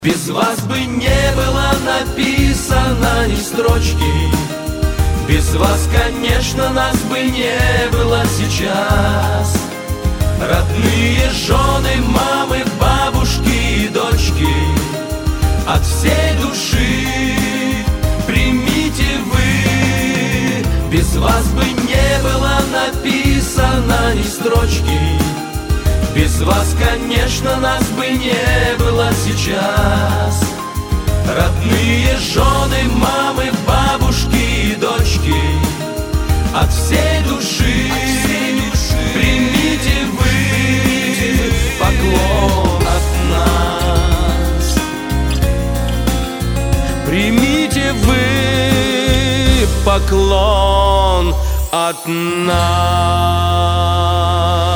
Без вас бы не было написано ни строчки. Без вас, конечно, нас бы не было сейчас. Родные жены, мамы, бабушки и дочки, от всей души примите вы. Без вас бы не было написано ни строчки. Без вас, конечно, нас бы не было сейчас. Родные жены, мамы, бабушки и дочки, от всей души примите вы поклон от нас. Примите вы поклон от нас.